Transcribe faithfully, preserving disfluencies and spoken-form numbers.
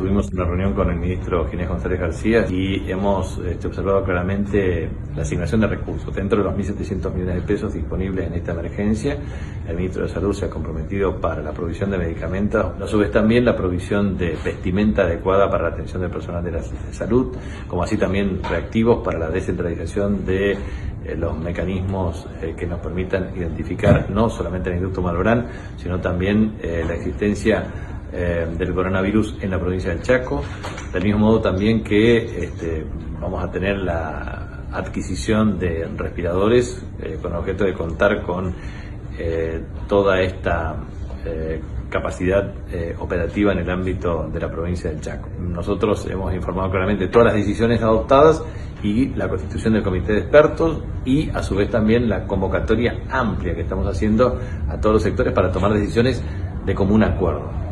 Tuvimos una reunión con el ministro Ginés González García y hemos este, observado claramente la asignación de recursos. Dentro de los mil setecientos millones de pesos disponibles en esta emergencia, el ministro de Salud se ha comprometido para la provisión de medicamentos, a su vez también la provisión de vestimenta adecuada para la atención del personal de la salud, como así también reactivos para la descentralización de eh, los mecanismos eh, que nos permitan identificar no solamente el Instituto Malbrán, sino también eh, la existencia Eh, del coronavirus en la provincia del Chaco, del mismo modo también que este, vamos a tener la adquisición de respiradores eh, con objeto de contar con eh, toda esta eh, capacidad eh, operativa en el ámbito de la provincia del Chaco. Nosotros hemos informado claramente todas las decisiones adoptadas y la constitución del comité de expertos y a su vez también la convocatoria amplia que estamos haciendo a todos los sectores para tomar decisiones de común acuerdo.